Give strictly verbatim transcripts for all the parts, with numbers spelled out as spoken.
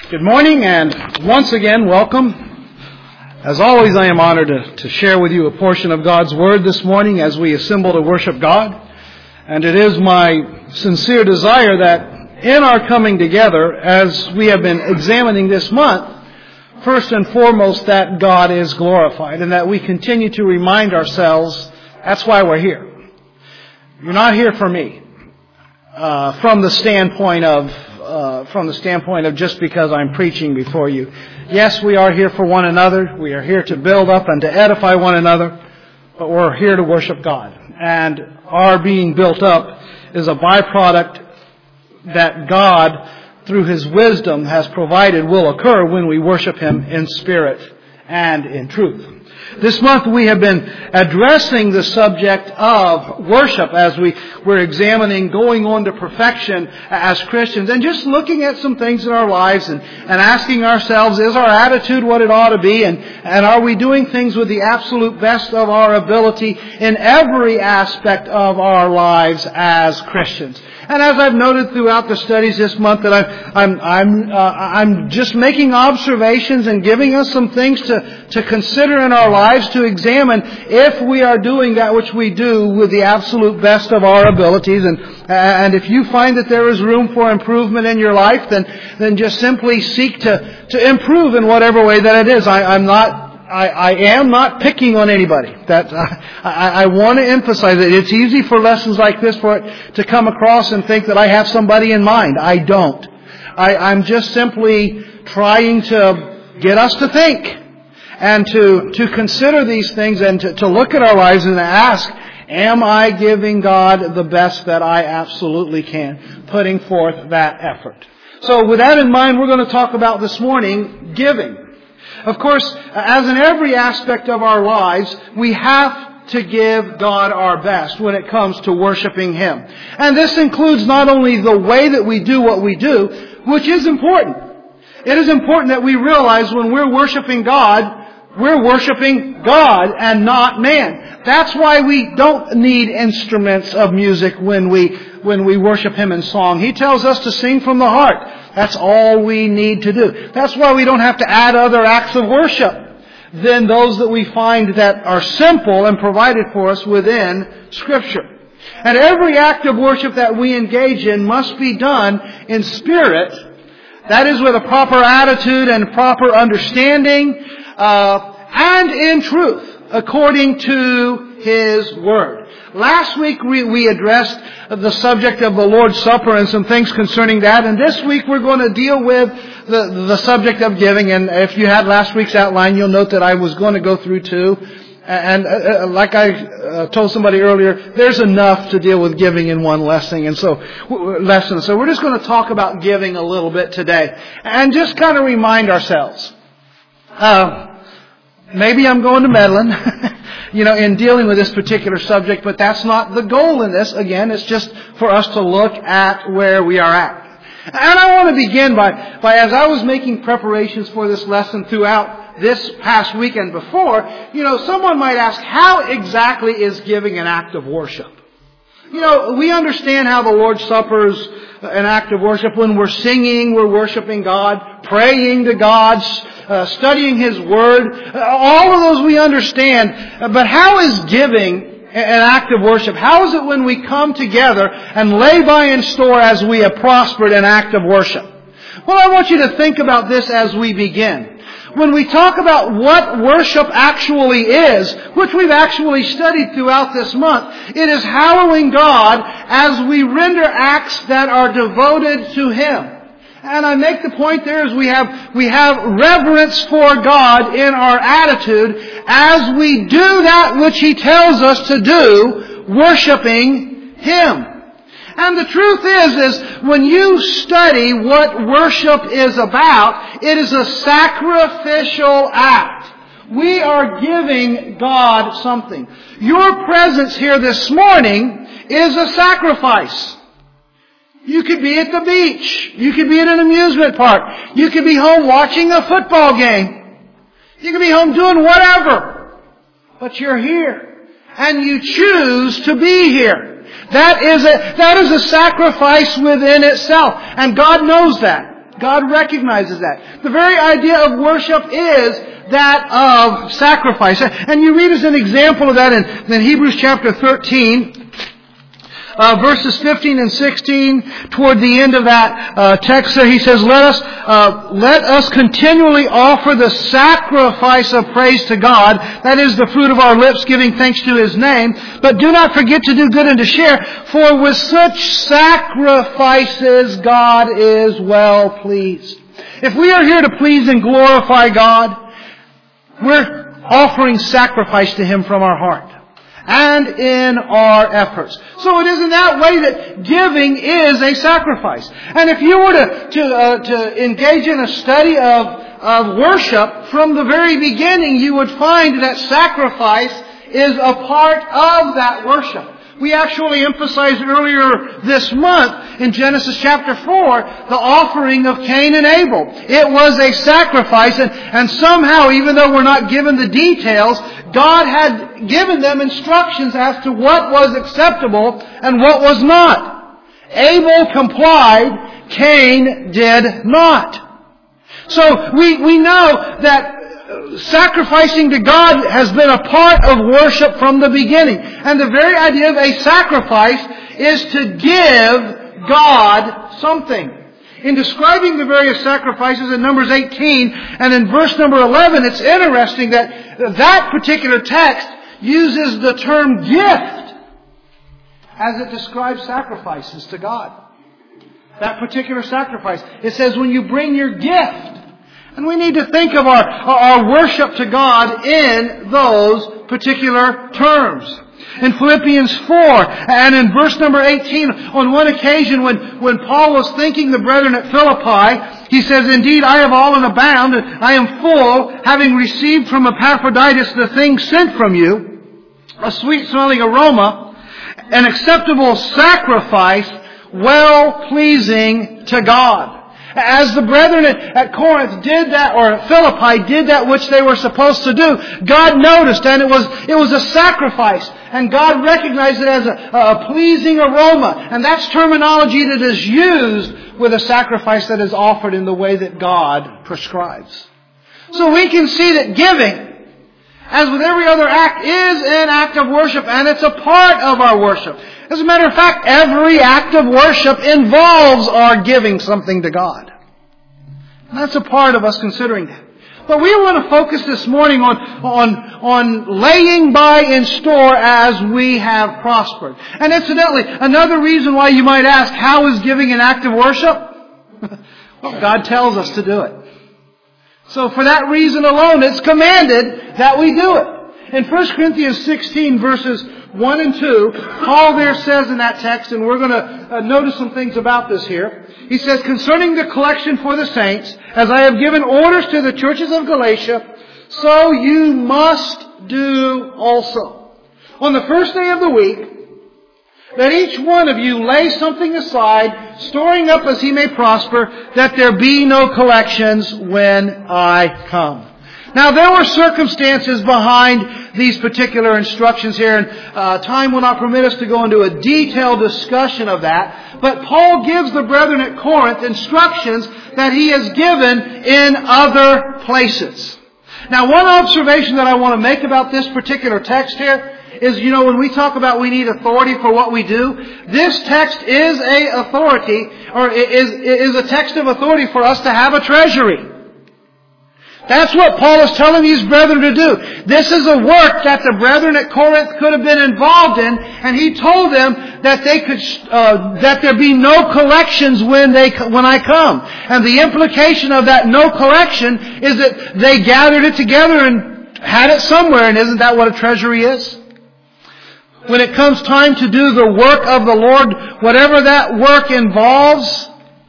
Good morning, and once again, welcome. As always, I am honored to, to share with you a portion of God's Word this morning as we assemble to worship God. And it is my sincere desire that in our coming together, as we have been examining this month, first and foremost, that God is glorified and that we continue to remind ourselves that's why we're here. You're not here for me uh, from the standpoint of Uh, from the standpoint of just because I'm preaching before you. Yes, we are here for one another. We are here to build up and to edify one another. But we're here to worship God. And our being built up is a byproduct that God, through His wisdom, has provided will occur when we worship Him in spirit and in truth. This month we have been addressing the subject of worship as we were examining going on to perfection as Christians and just looking at some things in our lives and, and asking ourselves, is our attitude what it ought to be? And, and are we doing things with the absolute best of our ability in every aspect of our lives as Christians? And as I've noted throughout the studies this month, that I'm I'm I'm uh, I'm just making observations and giving us some things to to consider in our lives, to examine if we are doing that which we do with the absolute best of our abilities. And and if you find that there is room for improvement in your life, then then just simply seek to to improve in whatever way that it is. I, I'm not. I, I am not picking on anybody. That I, I, I want to emphasize that it's easy for lessons like this for it to come across and think that I have somebody in mind. I don't. I, I'm just simply trying to get us to think and to to consider these things and to, to look at our lives and ask, am I giving God the best that I absolutely can, putting forth that effort? So with that in mind, we're going to talk about this morning giving. Of course, as in every aspect of our lives, we have to give God our best when it comes to worshiping Him. And this includes not only the way that we do what we do, which is important. It is important that we realize when we're worshiping God, we're worshiping God and not man. That's why we don't need instruments of music when we when we worship Him in song. He tells us to sing from the heart. That's all we need to do. That's why we don't have to add other acts of worship than those that we find that are simple and provided for us within Scripture. And every act of worship that we engage in must be done in spirit. That is with a proper attitude and proper understanding, uh, and in truth, according to His Word. Last week we, we addressed the subject of the Lord's Supper and some things concerning that. And this week we're going to deal with the, the subject of giving. And if you had last week's outline, you'll note that I was going to go through two. And uh, like I uh, told somebody earlier, there's enough to deal with giving in one lesson. And so, lesson. So we're just going to talk about giving a little bit today. And just kind of remind ourselves. Uh, maybe I'm going to meddling. You know, in dealing with this particular subject, but that's not the goal in this. Again, it's just for us to look at where we are at. And I want to begin by, by as I was making preparations for this lesson throughout this past weekend before, you know, someone might ask, how exactly is giving an act of worship? You know, we understand how the Lord's Supper is an act of worship. When we're singing, we're worshiping God, praying to God, uh, studying His Word. Uh, all of those we understand. Uh, but how is giving an act of worship? How is it when we come together and lay by in store as we have prospered an act of worship? Well, I want you to think about this as we begin. When we talk about what worship actually is, which we've actually studied throughout this month, it is hallowing God as we render acts that are devoted to Him. And I make the point there is we have, we have reverence for God in our attitude as we do that which He tells us to do, worshiping Him. And the truth is, is when you study what worship is about, it is a sacrificial act. We are giving God something. Your presence here this morning is a sacrifice. You could be at the beach. You could be at an amusement park. You could be home watching a football game. You could be home doing whatever. But you're here. And you choose to be here. That is a, that is a sacrifice within itself. And God knows that. God recognizes that. The very idea of worship is that of sacrifice. And you read as an example of that in, in Hebrews chapter thirteen. Uh, verses fifteen and sixteen, toward the end of that uh, text there, he says, let us, uh, let us continually offer the sacrifice of praise to God, that is the fruit of our lips, giving thanks to His name, but do not forget to do good and to share, for with such sacrifices God is well pleased. If we are here to please and glorify God, we're offering sacrifice to Him from our heart and in our efforts. So it is in that way that giving is a sacrifice. And if you were to to, uh, to engage in a study of, of worship from the very beginning, you would find that sacrifice is a part of that worship. We actually emphasized earlier this month in Genesis chapter four the offering of Cain and Abel. It was a sacrifice, and, and somehow, even though we're not given the details, God had given them instructions as to what was acceptable and what was not. Abel complied, Cain did not. So we, we know that sacrificing to God has been a part of worship from the beginning. And the very idea of a sacrifice is to give God something. In describing the various sacrifices in Numbers eighteen and in verse number eleven, it's interesting that that particular text uses the term gift as it describes sacrifices to God. That particular sacrifice. It says when you bring your gift. And we need to think of our, our worship to God in those particular terms. In Philippians four and in verse number eighteen, on one occasion when, when Paul was thanking the brethren at Philippi, he says, indeed, I have all and abound, and I am full, having received from Epaphroditus the things sent from you, a sweet-smelling aroma, an acceptable sacrifice, well-pleasing to God. As the brethren at Corinth did that, or at Philippi did that which they were supposed to do, God noticed, and it was it was a sacrifice, and God recognized it as a, a pleasing aroma, and that's terminology that is used with a sacrifice that is offered in the way that God prescribes. So we can see that giving, as with every other act, is an act of worship, and it's a part of our worship. As a matter of fact, every act of worship involves our giving something to God. And that's a part of us considering that. But we want to focus this morning on, on, on laying by in store as we have prospered. And incidentally, another reason why you might ask, how is giving an act of worship? Well, God tells us to do it. So for that reason alone, it's commanded that we do it. In First Corinthians sixteen, verses one and two, Paul there says in that text, and we're going to uh, notice some things about this here. He says, concerning the collection for the saints, as I have given orders to the churches of Galatia, so you must do also. On the first day of the week, let each one of you lay something aside, storing up as he may prosper, that there be no collections when I come. Now, there were circumstances behind these particular instructions here, and uh, time will not permit us to go into a detailed discussion of that. But Paul gives the brethren at Corinth instructions that he has given in other places. Now, one observation that I want to make about this particular text here is, you know, when we talk about we need authority for what we do, this text is a authority, or is, is a text of authority for us to have a treasury. That's what Paul is telling these brethren to do. This is a work that the brethren at Corinth could have been involved in, and he told them that they could, uh, that there be no collections when they, when I come. And the implication of that no collection is that they gathered it together and had it somewhere, and isn't that what a treasury is? When it comes time to do the work of the Lord, whatever that work involves,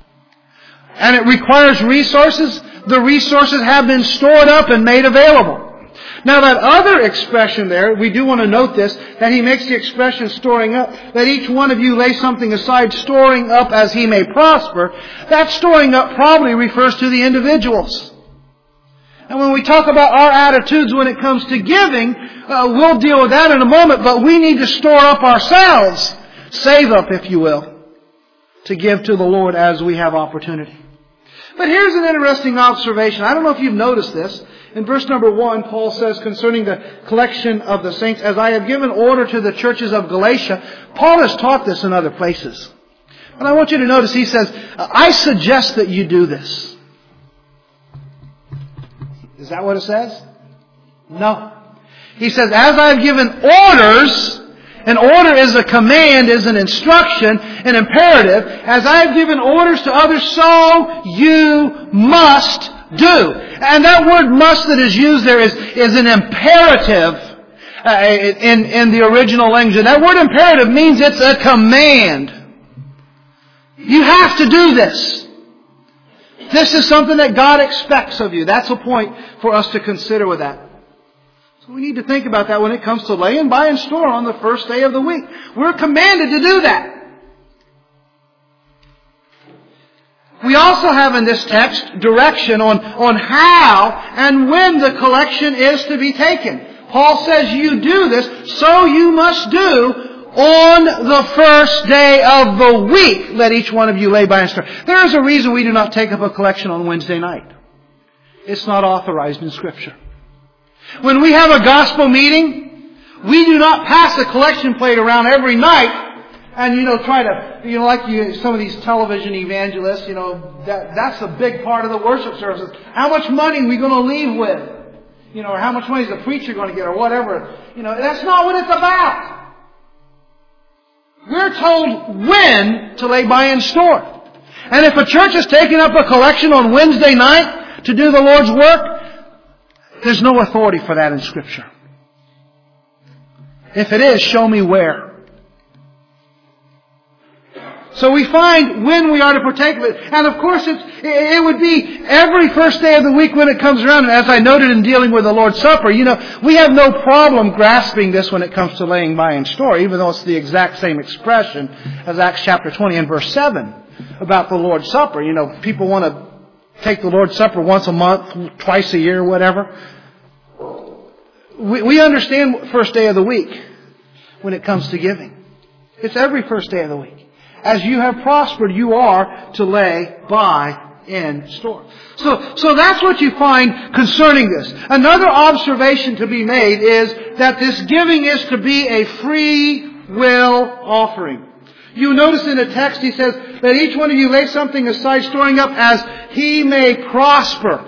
and it requires resources, the resources have been stored up and made available. Now that other expression there, we do want to note this, that he makes the expression storing up, that each one of you lay something aside, storing up as he may prosper. That storing up probably refers to the individuals. And when we talk about our attitudes when it comes to giving, uh, we'll deal with that in a moment, but we need to store up ourselves, save up if you will, to give to the Lord as we have opportunity. But here's an interesting observation. I don't know if you've noticed this. In verse number one, Paul says concerning the collection of the saints, as I have given order to the churches of Galatia. Paul has taught this in other places. And I want you to notice he says, I suggest that you do this. Is that what it says? No. He says, as I have given orders, an order is a command, is an instruction, an imperative. As I have given orders to others, so you must do. And that word must that is used there is, is an imperative uh, in, in the original language. And that word imperative means it's a command. You have to do this. This is something that God expects of you. That's a point for us to consider with that. So we need to think about that when it comes to laying by and store on the first day of the week. We're commanded to do that. We also have in this text direction on, on how and when the collection is to be taken. Paul says you do this, so you must do on the first day of the week. Let each one of you lay by and store. There is a reason we do not take up a collection on Wednesday night. It's not authorized in Scripture. When we have a gospel meeting, we do not pass a collection plate around every night and, you know, try to, you know, like you, some of these television evangelists, you know, that, that's a big part of the worship services. How much money are we going to leave with? You know, or how much money is the preacher going to get or whatever. You know, that's not what it's about. We're told when to lay by and store. And if a church is taking up a collection on Wednesday night to do the Lord's work, there's no authority for that in Scripture. If it is, show me where. So we find when we are to partake of it. And of course, it's, it would be every first day of the week when it comes around. And as I noted in dealing with the Lord's Supper, you know, we have no problem grasping this when it comes to laying by and store, even though it's the exact same expression as Acts chapter twenty and verse seven about the Lord's Supper. You know, people want to take the Lord's Supper once a month, twice a year, whatever. We, we understand first day of the week when it comes to giving. It's every first day of the week. As you have prospered, you are to lay by in store. So, so that's what you find concerning this. Another observation to be made is that this giving is to be a free will offering. You notice in the text he says, let each one of you lay something aside, storing up as he may prosper.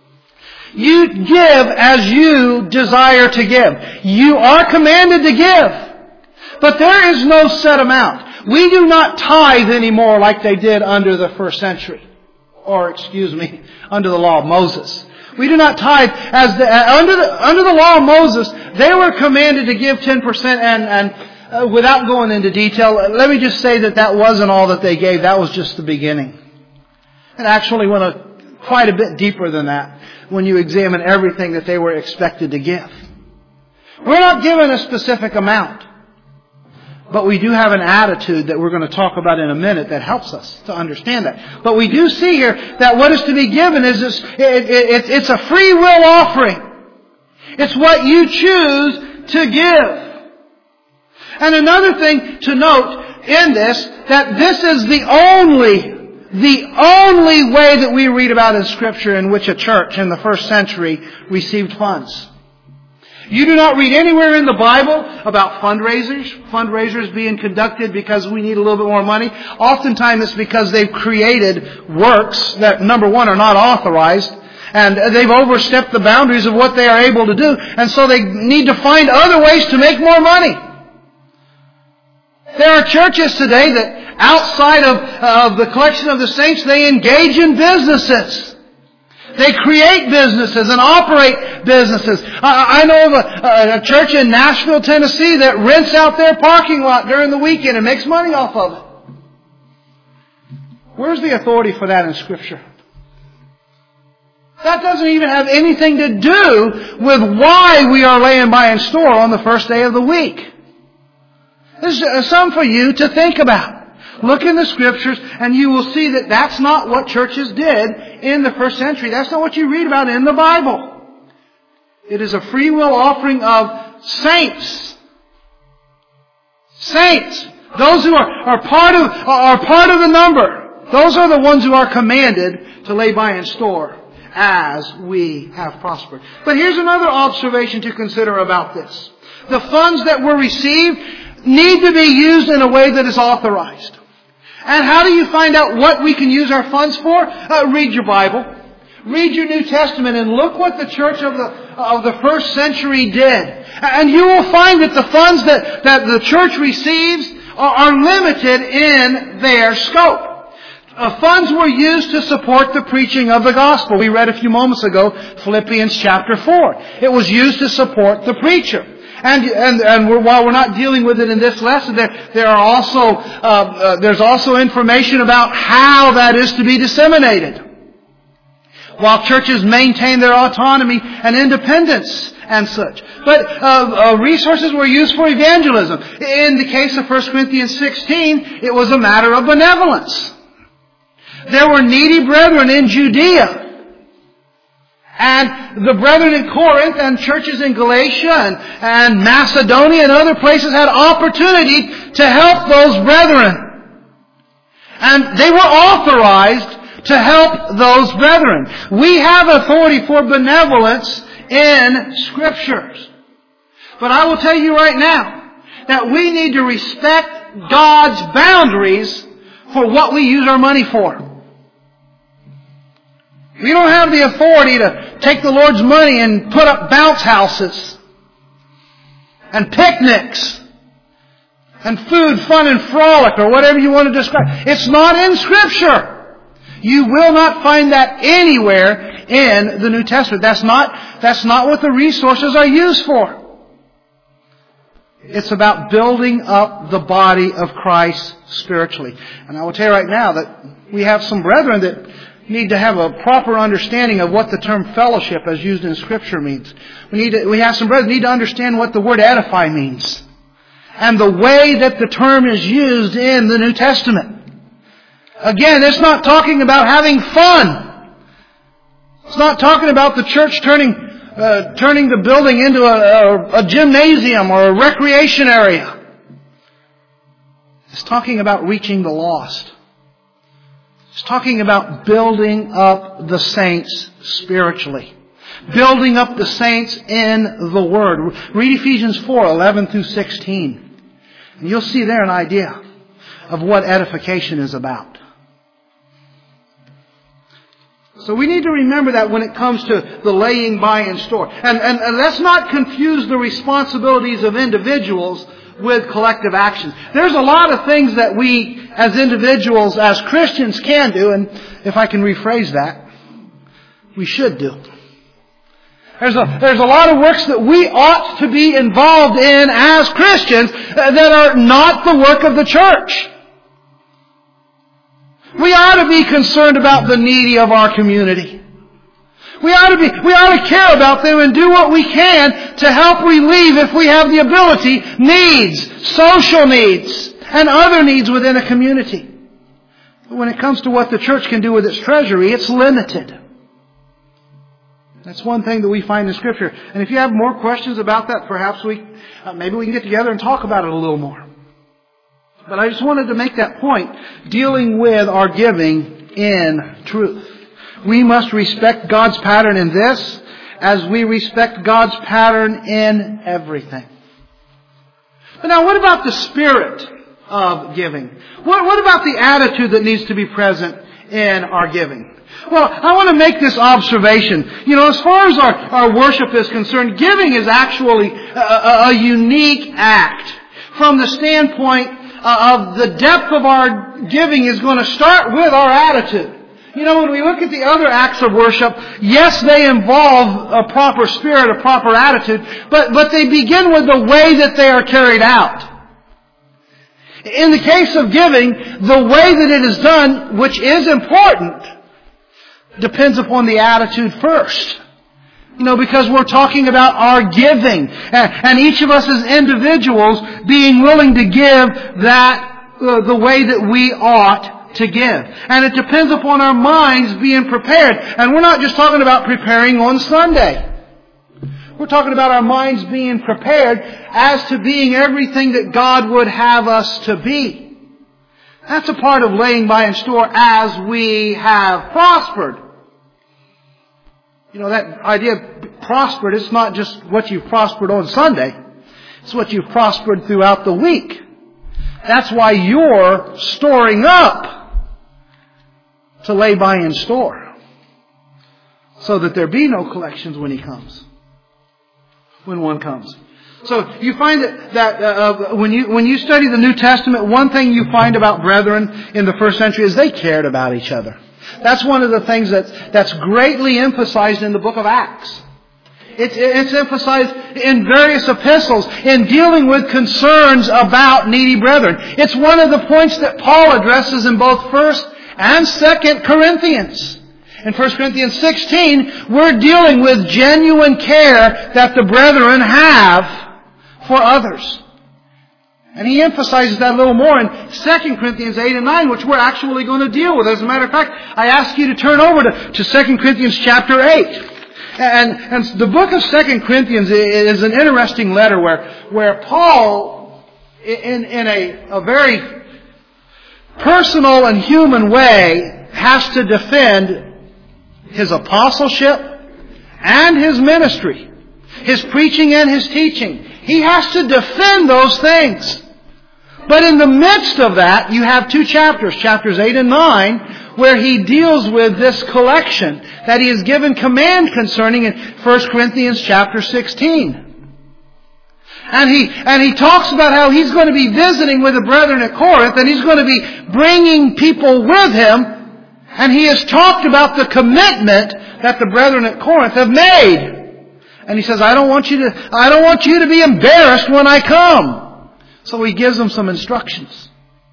You give as you desire to give. You are commanded to give. But there is no set amount. We do not tithe anymore like they did under the first century. Or, excuse me, under the law of Moses. We do not tithe. As the, uh, under, the, under the law of Moses, they were commanded to give ten percent and... and Uh, without going into detail, let me just say that that wasn't all that they gave. That was just the beginning. It actually went a, quite a bit deeper than that when you examine everything that they were expected to give. We're not given a specific amount, but we do have an attitude that we're going to talk about in a minute that helps us to understand that. But we do see here that what is to be given is this, it, it, it's a free will offering. It's what you choose to give. And another thing to note in this, that this is the only, the only way that we read about in Scripture in which a church in the first century received funds. You do not read anywhere in the Bible about fundraisers, fundraisers being conducted because we need a little bit more money. Oftentimes it's because they've created works that, number one, are not authorized. And they've overstepped the boundaries of what they are able to do. And so they need to find other ways to make more money. There are churches today that outside of, of the collection of the saints, they engage in businesses. They create businesses and operate businesses. I, I know of a, a church in Nashville, Tennessee that rents out their parking lot during the weekend and makes money off of it. Where's the authority for that in Scripture? That doesn't even have anything to do with why we are laying by in store on the first day of the week. There's some for you to think about. Look in the Scriptures and you will see that that's not what churches did in the first century. That's not what you read about in the Bible. It is a free will offering of saints. Saints. Those who are, are part of, are part of the number. Those are the ones who are commanded to lay by in store as we have prospered. But here's another observation to consider about this. The funds that were received need to be used in a way that is authorized. And how do you find out what we can use our funds for? Uh, read your Bible. Read your New Testament and look what the church of the, of the first century did. And you will find that the funds that, that the church receives are, are limited in their scope. Uh, funds were used to support the preaching of the gospel. We read a few moments ago, Philippians chapter four. It was used to support the preacher. And, and, and we're, while we're not dealing with it in this lesson, there, there are also, uh, uh, there's also information about how that is to be disseminated. While churches maintain their autonomy and independence and such. But uh, uh, resources were used for evangelism. In the case of First Corinthians sixteen, it was a matter of benevolence. There were needy brethren in Judea. And the brethren in Corinth and churches in Galatia and, and Macedonia and other places had opportunity to help those brethren. And they were authorized to help those brethren. We have authority for benevolence in Scriptures. But I will tell you right now that we need to respect God's boundaries for what we use our money for. We don't have the authority to take the Lord's money and put up bounce houses and picnics and food, fun, and frolic, or whatever you want to describe. It's not in Scripture. You will not find that anywhere in the New Testament. That's not, that's not what the resources are used for. It's about building up the body of Christ spiritually. And I will tell you right now that we have some brethren that need to have a proper understanding of what the term fellowship as used in Scripture means. We need to, we have some brothers who need to understand what the word edify means. And the way that the term is used in the New Testament. Again, it's not talking about having fun. It's not talking about the church turning, uh, turning the building into a, a, a gymnasium or a recreation area. It's talking about reaching the lost. It's talking about building up the saints spiritually. Building up the saints in the Word. Read Ephesians four, eleven through sixteen. And you'll see there an idea of what edification is about. So we need to remember that when it comes to the laying by in store. And, and, and let's not confuse the responsibilities of individuals with collective actions. There's a lot of things that we as individuals, as Christians can do, and if I can rephrase that, we should do. There's a, there's a lot of works that we ought to be involved in as Christians that are not the work of the church. We ought to be concerned about the needy of our community. We ought to be, we ought to care about them and do what we can to help relieve, if we have the ability, needs, social needs, and other needs within a community. But when it comes to what the church can do with its treasury, it's limited. That's one thing that we find in Scripture. And if you have more questions about that, perhaps we, uh, maybe we can get together and talk about it a little more. But I just wanted to make that point, dealing with our giving in truth. We must respect God's pattern in this as we respect God's pattern in everything. But now, what about the spirit of giving? What, what about the attitude that needs to be present in our giving? Well, I want to make this observation. You know, as far as our, our worship is concerned, giving is actually a, a, a unique act. From the standpoint of the depth of our giving is going to start with our attitude. You know, when we look at the other acts of worship, yes, they involve a proper spirit, a proper attitude, but, but they begin with the way that they are carried out. In the case of giving, the way that it is done, which is important, depends upon the attitude first. You know, because we're talking about our giving. And each of us as individuals being willing to give that, uh, the way that we ought to give. And it depends upon our minds being prepared. And we're not just talking about preparing on Sunday. We're talking about our minds being prepared as to being everything that God would have us to be. That's a part of laying by in store as we have prospered. You know, that idea of prospered, it's not just what you've prospered on Sunday. It's what you've prospered throughout the week. That's why you're storing up to lay by in store, so that there be no collections when He comes. When one comes. So you find that, that uh, when you when you study the New Testament, one thing you find about brethren in the first century is they cared about each other. That's one of the things that's, that's greatly emphasized in the book of Acts. It's, it's emphasized in various epistles in dealing with concerns about needy brethren. It's one of the points that Paul addresses in both First and Second Corinthians. In First Corinthians sixteen, we're dealing with genuine care that the brethren have for others. And he emphasizes that a little more in Second Corinthians eight and nine, which we're actually going to deal with. As a matter of fact, I ask you to turn over to, to Second Corinthians chapter eight. And, and the book of Second Corinthians is an interesting letter where, where Paul, in, in a, a very personal and human way, has to defend his apostleship and his ministry, his preaching and his teaching. He has to defend those things. But in the midst of that, you have two chapters, chapters eight and nine, where he deals with this collection that he is given command concerning in First Corinthians chapter sixteen. And he, and he talks about how he's going to be visiting with the brethren at Corinth, and he's going to be bringing people with him. And he has talked about the commitment that the brethren at Corinth have made. And he says, I don't want you to, I don't want you to be embarrassed when I come. So he gives them some instructions.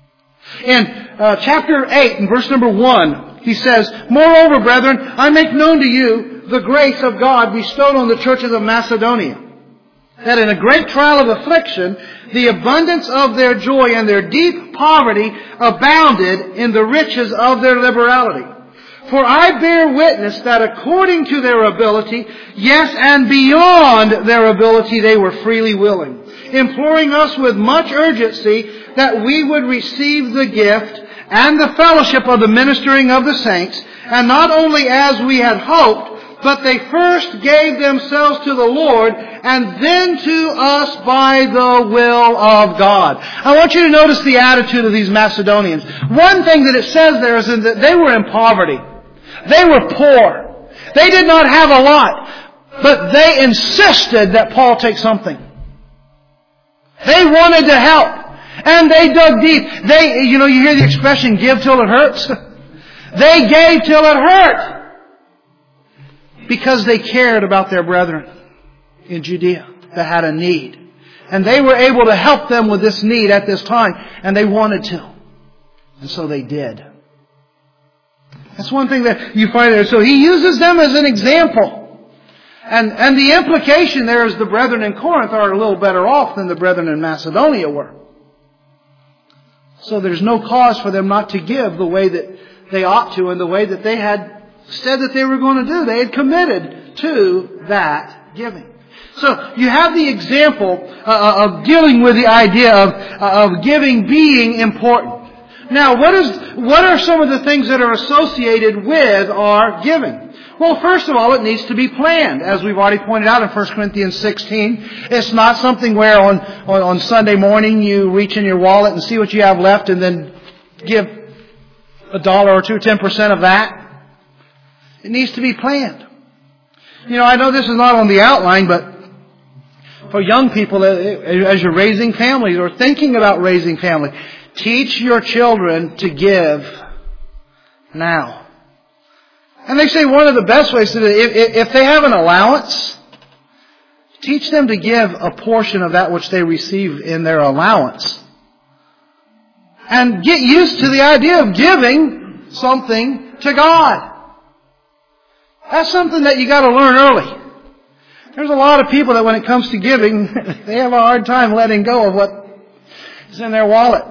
In uh, chapter eight, in verse number one, he says, Moreover, brethren, I make known to you the grace of God bestowed on the churches of Macedonia, that in a great trial of affliction, the abundance of their joy and their deep poverty abounded in the riches of their liberality. For I bear witness that according to their ability, yes, and beyond their ability, they were freely willing, imploring us with much urgency that we would receive the gift and the fellowship of the ministering of the saints, and not only as we had hoped, but they first gave themselves to the Lord, and then to us by the will of God. I want you to notice the attitude of these Macedonians. One thing that it says there is that they were in poverty. They were poor. They did not have a lot, but they insisted that Paul take something. They wanted to help. And they dug deep. They, you know, you hear the expression, give till it hurts. They gave till it hurt. Because they cared about their brethren in Judea that had a need. And they were able to help them with this need at this time. And they wanted to. And so they did. That's one thing that you find there. So he uses them as an example. And, and the implication there is the brethren in Corinth are a little better off than the brethren in Macedonia were. So there's no cause for them not to give the way that they ought to and the way that they had said that they were going to do. They had committed to that giving. So you have the example uh, of dealing with the idea of, uh, of giving being important. Now, what is what are some of the things that are associated with our giving? Well, first of all, it needs to be planned. As we've already pointed out in First Corinthians sixteen, it's not something where on, on, on Sunday morning you reach in your wallet and see what you have left and then give a dollar or two, ten percent of that. It needs to be planned. You know, I know this is not on the outline, but for young people, as you're raising families or thinking about raising families, teach your children to give now. And they say one of the best ways to do it, if, if they have an allowance, teach them to give a portion of that which they receive in their allowance. And get used to the idea of giving something to God. That's something that you got to learn early. There's a lot of people that when it comes to giving, they have a hard time letting go of what is in their wallet.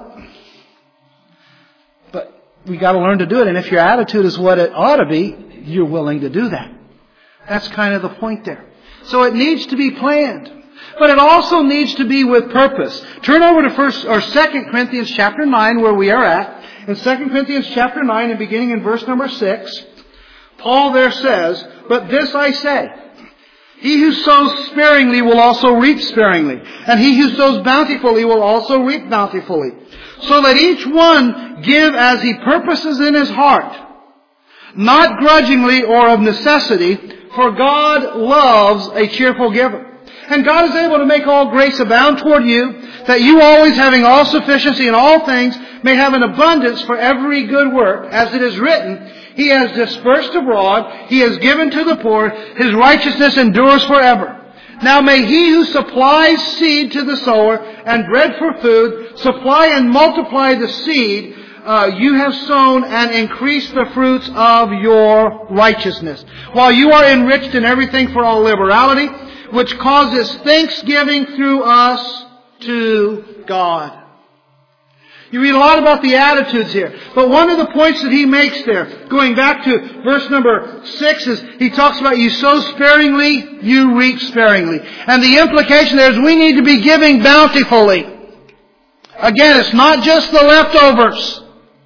But we got to learn to do it. And if your attitude is what it ought to be, you're willing to do that. That's kind of the point there. So it needs to be planned. But it also needs to be with purpose. Turn over to first or Second Corinthians chapter nine where we are at. In Second Corinthians chapter nine and beginning in verse number six, Paul there says, "But this I say, he who sows sparingly will also reap sparingly, and he who sows bountifully will also reap bountifully. So let each one give as he purposes in his heart, not grudgingly or of necessity, for God loves a cheerful giver. And God is able to make all grace abound toward you, that you always having all sufficiency in all things may have an abundance for every good work. As it is written, He has dispersed abroad, He has given to the poor, His righteousness endures forever. Now may He who supplies seed to the sower and bread for food, supply and multiply the seed uh, you have sown and increase the fruits of your righteousness, while you are enriched in everything for all liberality, which causes thanksgiving through us to God." You read a lot about the attitudes here. But one of the points that he makes there, going back to verse number six, is he talks about you sow sparingly, you reap sparingly. And the implication there is we need to be giving bountifully. Again, it's not just the leftovers.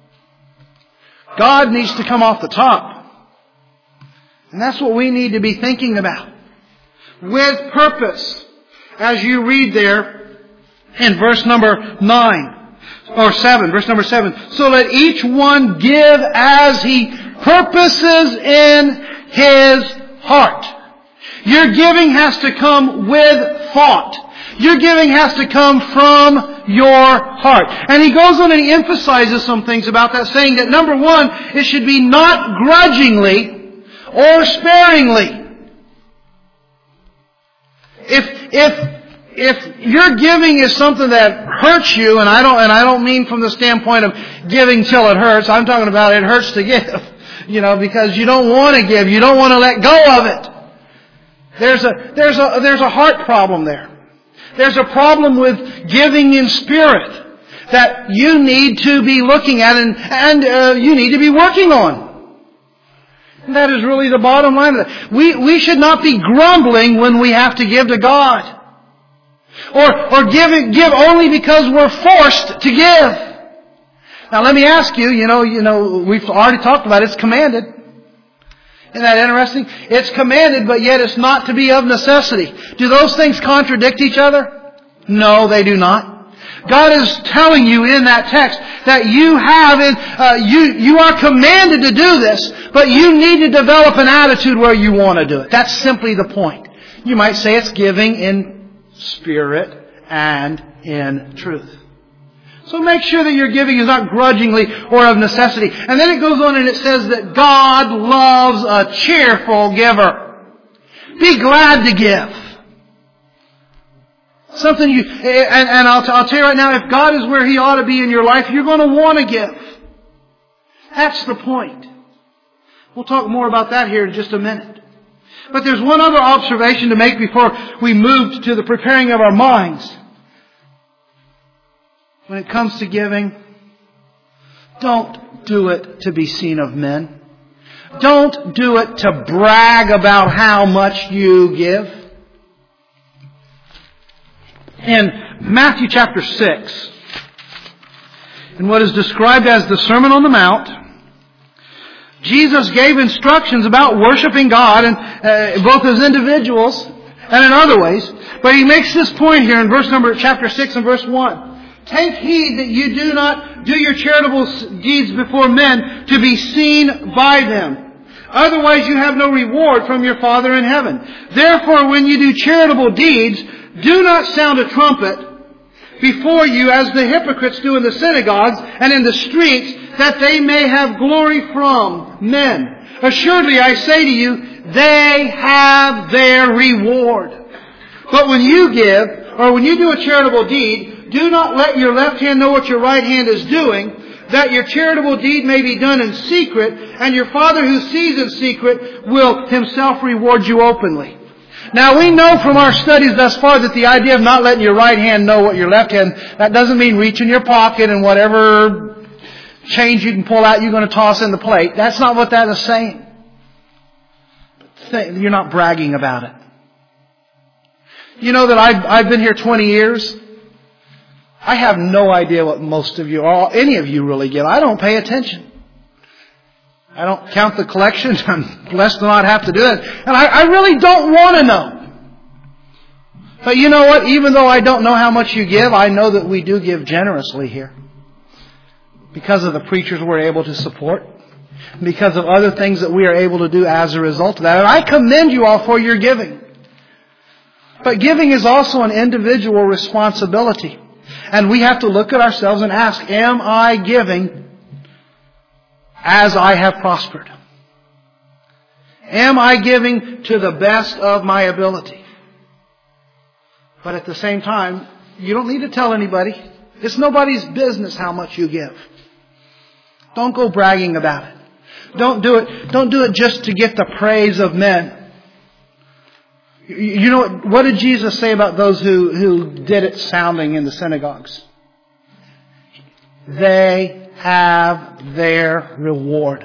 God needs to come off the top. And that's what we need to be thinking about. With purpose. As you read there in verse number nine. Or seven, verse number seven. So let each one give as he purposes in his heart. Your giving has to come with thought. Your giving has to come from your heart. And he goes on and he emphasizes some things about that, saying that number one, it should be not grudgingly or sparingly. If, if, If your giving is something that hurts you, and I don't, and I don't mean from the standpoint of giving till it hurts. I'm talking about it hurts to give, you know, because you don't want to give, you don't want to let go of it. There's a, there's a, there's a heart problem there. There's a problem with giving in spirit that you need to be looking at and, and uh, you need to be working on. And that is really the bottom line of it. We, we should not be grumbling when we have to give to God. Or, or give, give only because we're forced to give. Now let me ask you, you know, you know, we've already talked about it, it's commanded. Isn't that interesting? It's commanded, but yet it's not to be of necessity. Do those things contradict each other? No, they do not. God is telling you in that text that you have, in, uh, you, you are commanded to do this, but you need to develop an attitude where you want to do it. That's simply the point. You might say it's giving in spirit and in truth. So make sure that your giving is not grudgingly or of necessity. And then it goes on and it says that God loves a cheerful giver. Be glad to give. Something you, and, and I'll, I'll tell you right now, if God is where He ought to be in your life, you're going to want to give. That's the point. We'll talk more about that here in just a minute. But there's one other observation to make before we move to the preparing of our minds. When it comes to giving, don't do it to be seen of men. Don't do it to brag about how much you give. In Matthew chapter six, in what is described as the Sermon on the Mount, Jesus gave instructions about worshiping God, and uh, both as individuals and in other ways. But He makes this point here in verse number chapter six and verse one. Take heed that you do not do your charitable deeds before men to be seen by them. Otherwise you have no reward from your Father in heaven. Therefore when you do charitable deeds, do not sound a trumpet before you as the hypocrites do in the synagogues and in the streets, that they may have glory from men. Assuredly I say to you, they have their reward. But when you give, or when you do a charitable deed, do not let your left hand know what your right hand is doing, that your charitable deed may be done in secret, and your Father who sees in secret will Himself reward you openly. Now we know from our studies thus far that the idea of not letting your right hand know what your left hand, that doesn't mean reach in your pocket and whatever change you can pull out you're going to toss in the plate. That's not what that is saying. You're not bragging about it. You know that I've, I've been here twenty years. I have no idea what most of you, or any of you really get. I don't pay attention. I don't count the collection. I'm blessed to not have to do it. And I, I really don't want to know. But you know what? Even though I don't know how much you give, I know that we do give generously here. Because of the preachers we're able to support. Because of other things that we are able to do as a result of that. And I commend you all for your giving. But giving is also an individual responsibility. And we have to look at ourselves and ask, am I giving as I have prospered? Am I giving to the best of my ability? But at the same time, you don't need to tell anybody. It's nobody's business how much you give. Don't go bragging about it. Don't do it, don't do it just to get the praise of men. You know, what did Jesus say about those who, who did it sounding in the synagogues? They have their reward.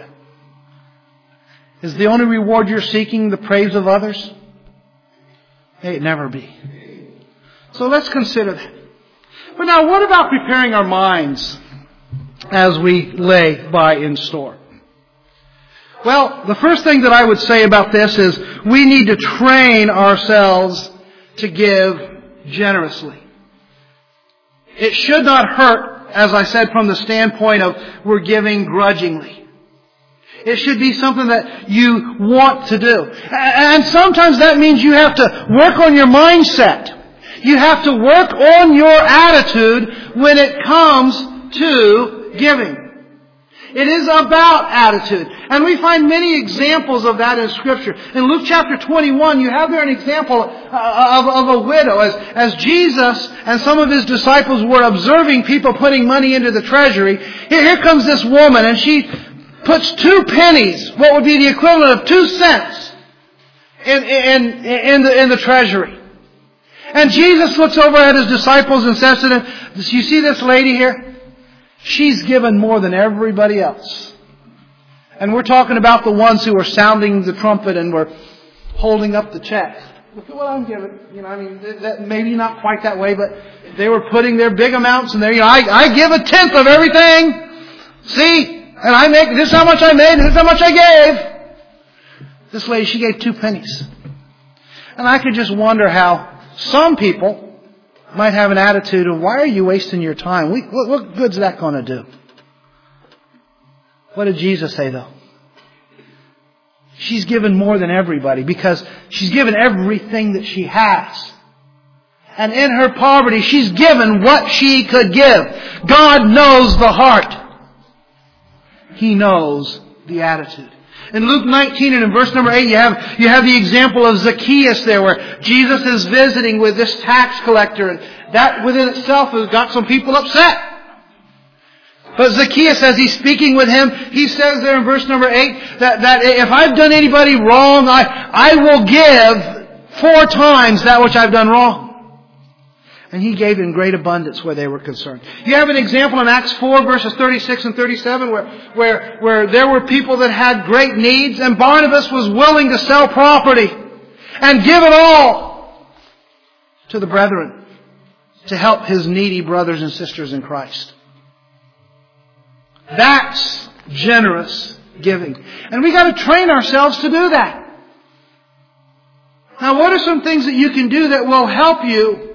Is the only reward you're seeking the praise of others? May it never be. So let's consider that. But now, what about preparing our minds as we lay by in store? Well, the first thing that I would say about this is we need to train ourselves to give generously. It should not hurt, as I said, from the standpoint of we're giving grudgingly. It should be something that you want to do. And sometimes that means you have to work on your mindset. You have to work on your attitude when it comes to giving. It is about attitude. And we find many examples of that in Scripture. In Luke chapter twenty-one, you have there an example of, of a widow. As, as Jesus and some of His disciples were observing people putting money into the treasury, here, here comes this woman, and she puts two pennies, what would be the equivalent of two cents, in, in, in, the, in the treasury. And Jesus looks over at His disciples and says to them, you see this lady here? She's given more than everybody else. And we're talking about the ones who are sounding the trumpet and were holding up the check. Look at what I'm giving. You know, I mean, that, maybe not quite that way, but they were putting their big amounts in there. You know, I, I give a tenth of everything. See? And I make, this is how much I made, this is how much I gave. This lady, she gave two pennies. And I could just wonder how some people might have an attitude of, why are you wasting your time? We, what, what good's that going to do? What did Jesus say though? She's given more than everybody because she's given everything that she has. And in her poverty, she's given what she could give. God knows the heart. He knows the attitude. In Luke nineteen and in verse number eight, you have, you have the example of Zacchaeus there, where Jesus is visiting with this tax collector, and that within itself has got some people upset. But Zacchaeus, as he's speaking with him, he says there in verse number eight, that, that if I've done anybody wrong, I, I will give four times that which I've done wrong. And He gave in great abundance where they were concerned. You have an example in Acts four verses thirty-six and thirty-seven where, where, where there were people that had great needs, and Barnabas was willing to sell property and give it all to the brethren to help his needy brothers and sisters in Christ. That's generous giving. And we got to train ourselves to do that. Now, what are some things that you can do that will help you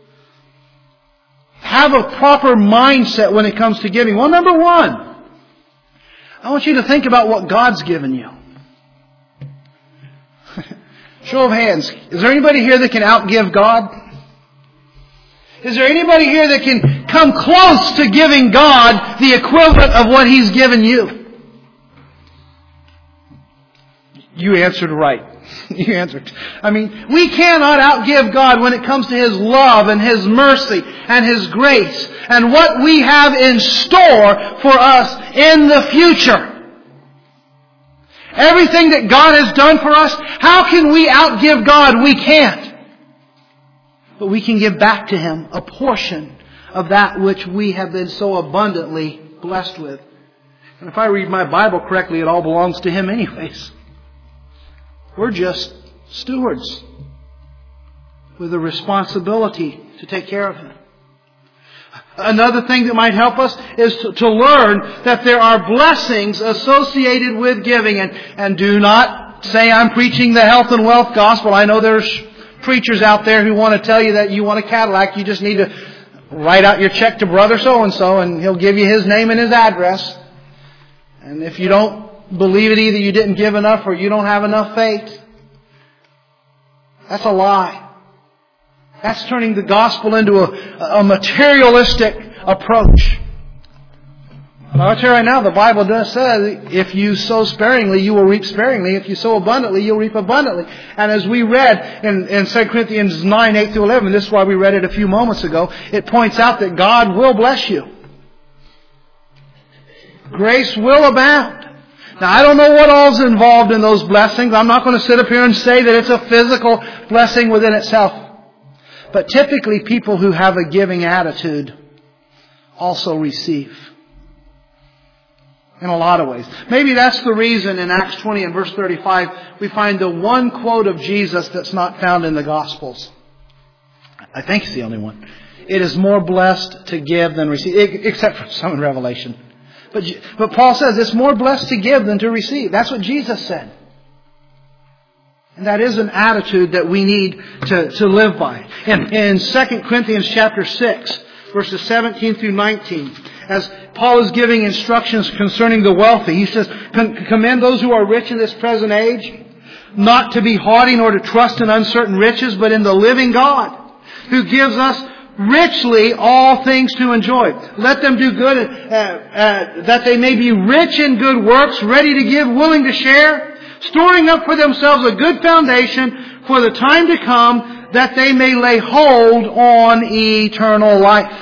have a proper mindset when it comes to giving? Well, number one, I want you to think about what God's given you. Show of hands. Is there anybody here that can outgive God? Is there anybody here that can come close to giving God the equivalent of what He's given you? You answered right. You answered. I mean, we cannot outgive God when it comes to His love and His mercy and His grace and what we have in store for us in the future. Everything that God has done for us, how can we outgive God? We can't. But we can give back to Him a portion of that which we have been so abundantly blessed with. And if I read my Bible correctly, it all belongs to Him anyways. We're just stewards with a responsibility to take care of Him. Another thing that might help us is to, to learn that there are blessings associated with giving. And, and do not say I'm preaching the health and wealth gospel. I know there's preachers out there who want to tell you that you want a Cadillac. You just need to write out your check to brother so-and-so and he'll give you his name and his address. And if you don't believe it, either you didn't give enough or you don't have enough faith. That's a lie. That's turning the gospel into a, a materialistic approach. But I'll tell you right now, the Bible does say, if you sow sparingly, you will reap sparingly. If you sow abundantly, you'll reap abundantly. And as we read in, in Second Corinthians nine, eight through eleven, this is why we read it a few moments ago, it points out that God will bless you. Grace will abound. Now, I don't know what all's involved in those blessings. I'm not going to sit up here and say that it's a physical blessing within itself. But typically, people who have a giving attitude also receive. In a lot of ways. Maybe that's the reason in Acts twenty and verse thirty-five, we find the one quote of Jesus that's not found in the Gospels. I think it's the only one. It is more blessed to give than receive, except for some in Revelation. But, but Paul says it's more blessed to give than to receive. That's what Jesus said. And that is an attitude that we need to, to live by. In, in Second Corinthians chapter six, verses seventeen through nineteen, as Paul is giving instructions concerning the wealthy, he says, commend those who are rich in this present age, not to be haughty nor to trust in uncertain riches, but in the living God, who gives us richly all things to enjoy. Let them do good, uh, uh, that they may be rich in good works, ready to give, willing to share, storing up for themselves a good foundation for the time to come, that they may lay hold on eternal life.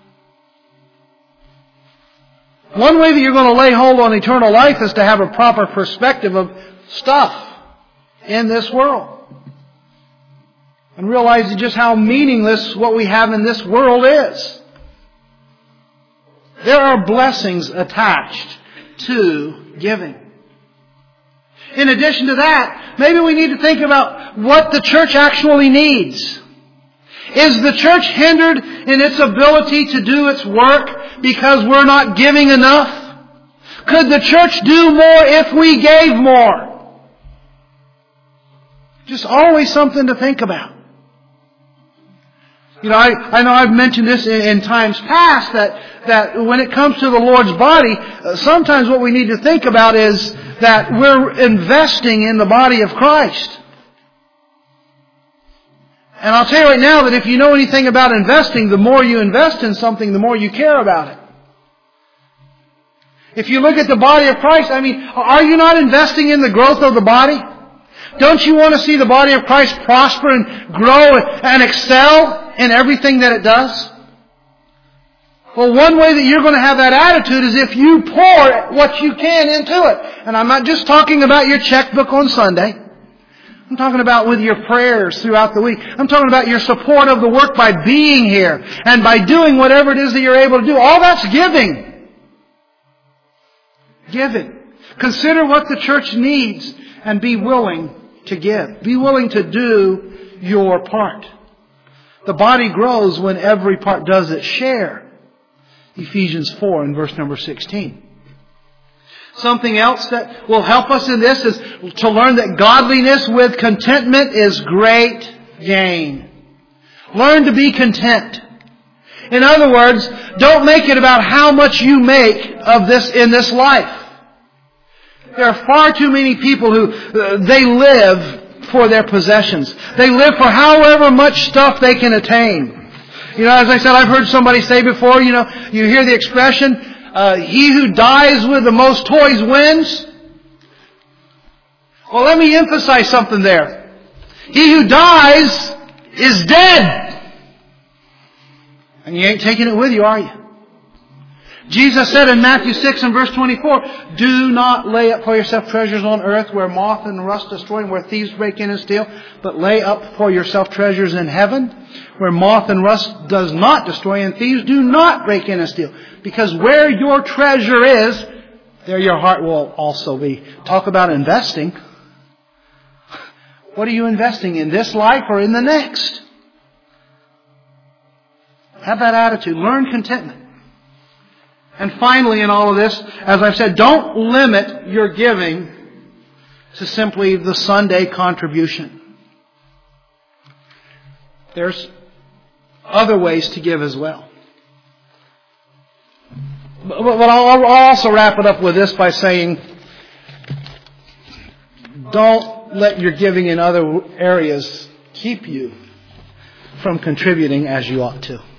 One way that you're going to lay hold on eternal life is to have a proper perspective of stuff in this world. And realize just how meaningless what we have in this world is. There are blessings attached to giving. In addition to that, maybe we need to think about what the church actually needs. Is the church hindered in its ability to do its work because we're not giving enough? Could the church do more if we gave more? Just always something to think about. You know, I, I know I've mentioned this in, in times past that, that when it comes to the Lord's body, uh, sometimes what we need to think about is that we're investing in the body of Christ. And I'll tell you right now that if you know anything about investing, the more you invest in something, the more you care about it. If you look at the body of Christ, I mean, are you not investing in the growth of the body? Don't you want to see the body of Christ prosper and grow and excel in everything that it does? Well, one way that you're going to have that attitude is if you pour what you can into it. And I'm not just talking about your checkbook on Sunday. I'm talking about with your prayers throughout the week. I'm talking about your support of the work by being here and by doing whatever it is that you're able to do. All that's giving. Giving. Consider what the church needs and be willing to give. Be willing to do your part. The body grows when every part does its share. Ephesians four and verse number sixteen. Something else that will help us in this is to learn that godliness with contentment is great gain. Learn to be content. In other words, don't make it about how much you make of this in this life. There are far too many people who, uh, they live for their possessions. They live for however much stuff they can attain. You know, as I said, I've heard somebody say before, you know, you hear the expression, uh, he who dies with the most toys wins. Well, let me emphasize something there. He who dies is dead. And you ain't taking it with you, are you? Jesus said in Matthew six and verse twenty-four, do not lay up for yourself treasures on earth where moth and rust destroy and where thieves break in and steal, but lay up for yourself treasures in heaven where moth and rust does not destroy and thieves do not break in and steal. Because where your treasure is, there your heart will also be. Talk about investing. What are you investing in, this life or in the next? Have that attitude. Learn contentment. And finally, in all of this, as I've said, don't limit your giving to simply the Sunday contribution. There's other ways to give as well. But I'll also wrap it up with this by saying, don't let your giving in other areas keep you from contributing as you ought to.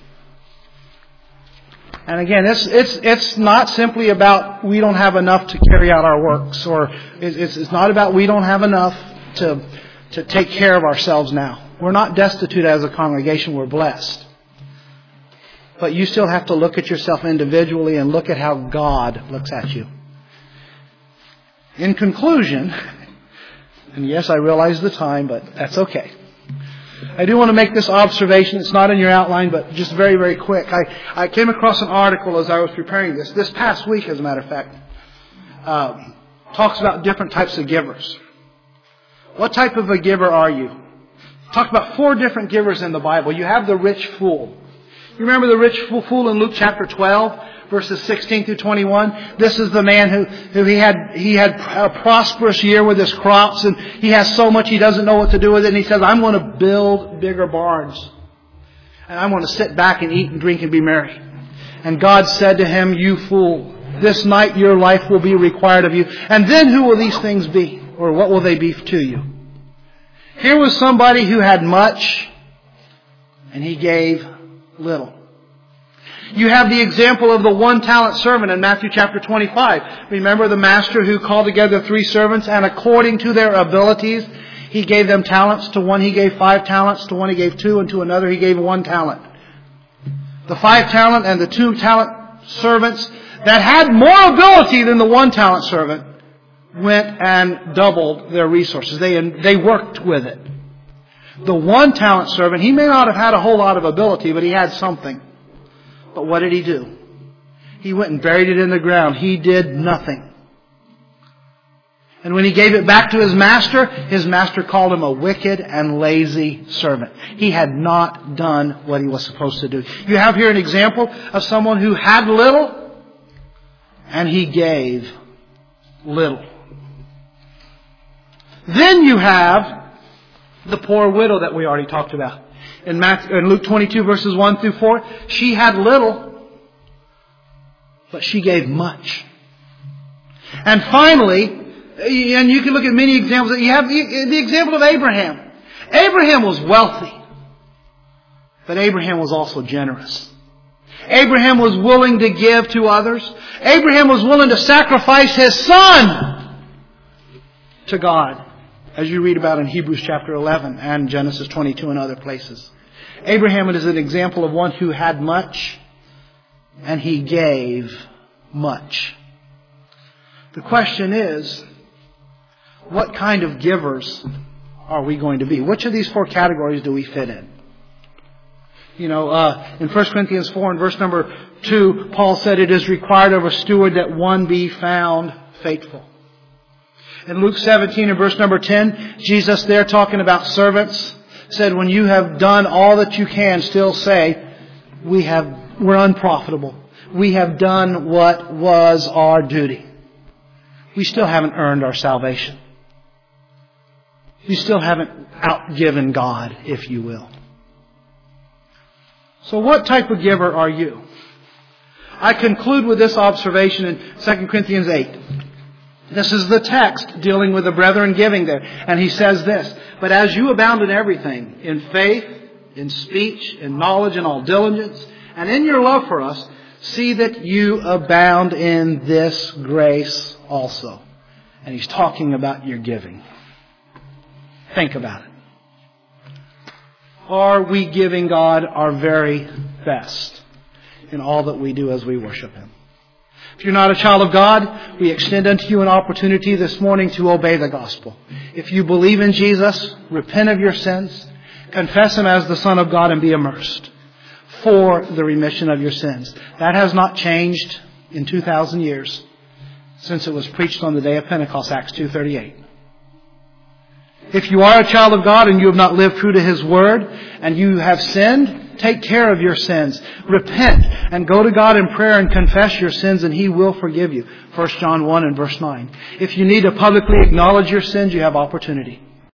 And again, it's it's it's not simply about we don't have enough to carry out our works, or it's it's not about we don't have enough to to take care of ourselves now. We're not destitute as a congregation. We're blessed. But you still have to look at yourself individually and look at how God looks at you. In conclusion, and yes, I realize the time, but that's okay. I do want to make this observation. It's not in your outline, but just very, very quick. I, I came across an article as I was preparing this, this past week, as a matter of fact, um, talks about different types of givers. What type of a giver are you? Talk about four different givers in the Bible. You have the rich fool. You remember the rich fool in Luke chapter twelve, verses sixteen through twenty-one? This is the man who, who he had he had a prosperous year with his crops, and he has so much he doesn't know what to do with it. And he says, I'm going to build bigger barns. And I'm going to sit back and eat and drink and be merry. And God said to him, you fool, this night your life will be required of you. And then who will these things be? Or what will they be to you? Here was somebody who had much, and he gave little. You have the example of the one talent servant in Matthew chapter twenty-five. Remember the master who called together three servants, and according to their abilities, he gave them talents. To one he gave five talents, to one he gave two, and to another he gave one talent. The five talent and the two talent servants that had more ability than the one talent servant went and doubled their resources. They, they worked with it. The one talent servant, he may not have had a whole lot of ability, but he had something. But what did he do? He went and buried it in the ground. He did nothing. And when he gave it back to his master, his master called him a wicked and lazy servant. He had not done what he was supposed to do. You have here an example of someone who had little and he gave little. Then you have the poor widow that we already talked about. In, Matthew, in Luke twenty-two verses one through four, she had little, but she gave much. And finally, and you can look at many examples, you have the example of Abraham. Abraham was wealthy, but Abraham was also generous. Abraham was willing to give to others. Abraham was willing to sacrifice his son to God, as you read about in Hebrews chapter eleven and Genesis twenty-two and other places. Abraham is an example of one who had much and he gave much. The question is, what kind of givers are we going to be? Which of these four categories do we fit in? You know, uh, in First Corinthians four and verse number two, Paul said it is required of a steward that one be found faithful. In Luke seventeen and verse number ten, Jesus there talking about servants said, when you have done all that you can, still say, we have, we're unprofitable. We have done what was our duty. We still haven't earned our salvation. We still haven't outgiven God, if you will. So what type of giver are you? I conclude with this observation in Second Corinthians eight. This is the text dealing with the brethren giving there. And he says this, but as you abound in everything, in faith, in speech, in knowledge, in all diligence, and in your love for us, see that you abound in this grace also. And he's talking about your giving. Think about it. Are we giving God our very best in all that we do as we worship Him? If you're not a child of God, we extend unto you an opportunity this morning to obey the gospel. If you believe in Jesus, repent of your sins, confess Him as the Son of God, and be immersed for the remission of your sins. That has not changed in two thousand years since it was preached on the day of Pentecost, Acts two thirty-eight. If you are a child of God and you have not lived true to His Word and you have sinned, take care of your sins. Repent and go to God in prayer and confess your sins, and He will forgive you. First John one and verse nine. If you need to publicly acknowledge your sins, you have opportunity.